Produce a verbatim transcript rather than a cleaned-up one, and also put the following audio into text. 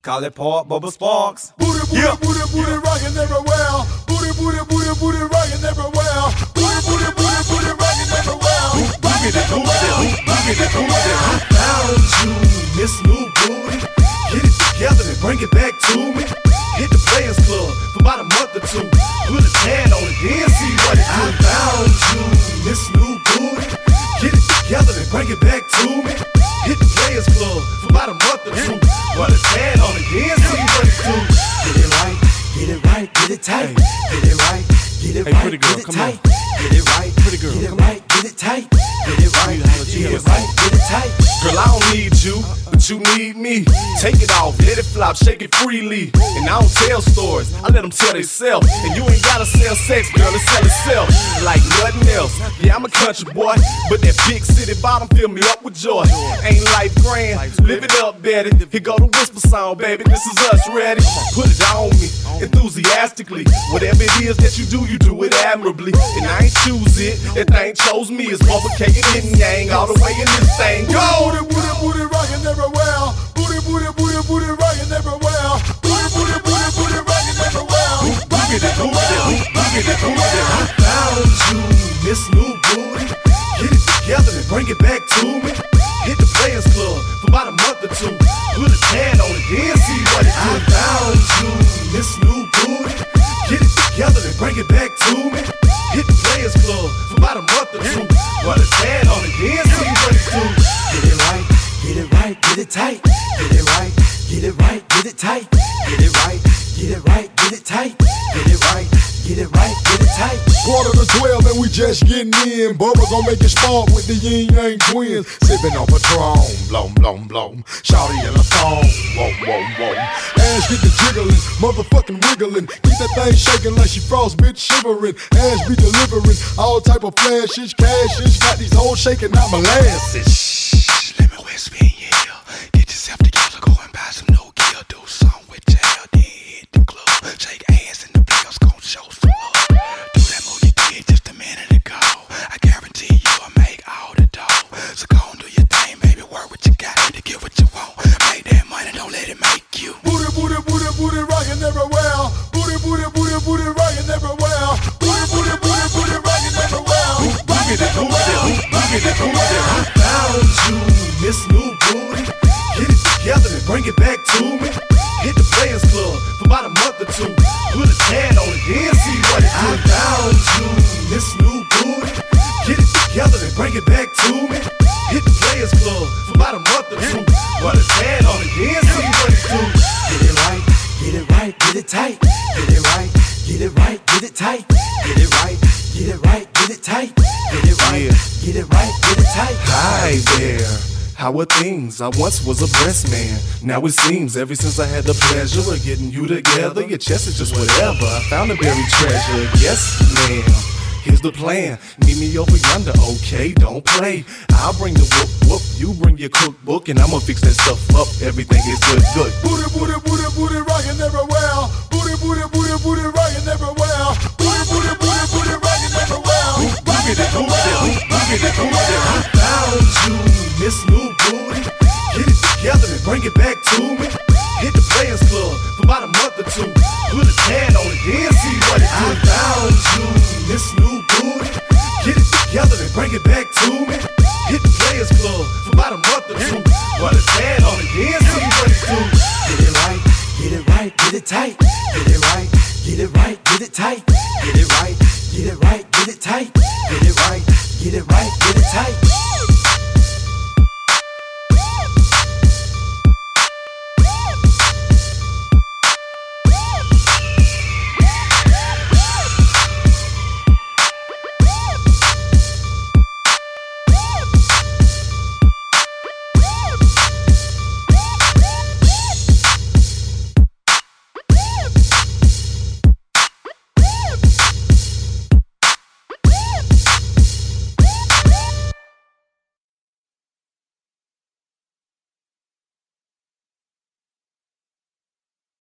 Call it Pop Bubba Sparks. Booty, booty, Yeah. booty, booty, rockin' everywhere. Booty, booty, booty, booty, rockin' everywhere. Booty, booty, booty, booty, rockin' everywhere. Rockin' everywhere. Rockin' everywhere. I found you, Miss New Booty. Get it together and bring it back to me. Hit the Players Club for about a month or two. Put a tan on it, then see what it do. I found you, Miss New Booty. Get it together and bring it back to me. Hit the Players Club for about a month or two. Put a tan on it, then see what it do. Get it right, get it right, get it tight. Get it right, get it Hey, right, pretty girl, get it come tight. on. Get it right, Pretty girl, get it come on. right, get it tight. Get it right, get it right, get it tight. Girl, I don't need you, but you need me. Take it off, let it flop, shake it freely. And I don't tell stories, I let them tell themselves. And you ain't gotta sell sex, girl, it sell itself like nothing else. Yeah, I'm a country boy, but that big city bottom fill me up with joy. Ain't life grand, live it up, Betty. Here go the whisper song, baby, this is us, ready? Put it on me, enthusiastically. Whatever it is that you do, you do it admirably. And I ain't choose it, that thing chose me. It's Bubba K and Yin Yang, all the way in this thing. Go! Booty, booty, booty, rockin' everywhere. Booty, booty, booty, booty, rockin' everywhere. Booty, booty, booty, booty, rockin' everywhere. Rockin' everywhere. Rockin' everywhere. I found you, Miss New Booty. Get it together and bring it back to me. Hit the Players Club for about a month or two. Put a tan on it, then see what it do. I found you, Miss New Booty. Get it together and bring it back to me. Hit the Players Club for about a month or two. Put a tan on it, then see what it do. Get it right, get it right, get it tight. Get it right, get it right, get it tight. Get it right, get it right, get it tight. Get it right, get it right, get it tight. Quarter to twelve and we just getting in. Bubba gon' make it spark with the Yin Yang twins. Sippin' on Patron, blom, blom, blom. Shawty in a thong, whoa, whoa, whoa. Ass get the jiggling, motherfucking wiggling. Keep that thing shaking like she frost, bitch shivering. Ass be delivering all type of flashes, cashes. Got these hoes shaking out molasses. Shh, let me whisper in your ear. Get yourself together, go and buy some no gear. Do something with your hair, then hit the club. Shake ass and the players gon' show some love. Do that move you did just a minute ago. I guarantee you'll make all the dough. So go and do your thing, baby. Work what you got to get what you want. Make that money, don't let it make you. Booty, booty, booty, booty, rockin' everywhere. Booty, booty, booty, booty, rockin' everywhere. Booty, booty, booty, booty, rockin' everywhere. Rockin' everywhere. Rockin' everywhere. I found you, Miss New Booty. Get it together and bring it back to me. Hit the Players Club for about a month or two. Put a tan on it, then see what it do. I found you, Miss New Booty. Get it together and bring it back to me. Hit the Players Club for about a month or two. Put a tan on it, then see what it do. Get it right, get it right, get it tight. Get it right, get it right, get it tight. Get it right, get it right, get it tight. Get it right, get it right, get it tight. Hi there, how are things? I once was a breast man. Now it seems ever since I had the pleasure of getting you together, your chest is just whatever. I found a buried treasure. Yes, ma'am. Here's the plan. Meet me over yonder, okay? Don't play. I'll bring the whoop whoop. You bring your cookbook, and I'ma fix that stuff up. Everything is good, good. Booty, booty, booty, booty, rockin' everywhere. Booty, booty, booty, booty, rockin' everywhere. Booty, booty, booty, booty, rockin' everywhere. Rockin' everywhere. Rockin' everywhere. I found you, Miss New Booty. Get it together and bring it back to me. Hit the Players Club for about a month or two. Put a tan on it, then see what it do. I found you, Miss New Booty. Get it together and bring it back to me. Hit the Players Club for about a month or two. Put a tan on it, then see what it do. Get it right, get it right, get it tight. Get it right, get it right, get it tight. Get it right, get it right, get it tight. Get it right, get it right, get it tight.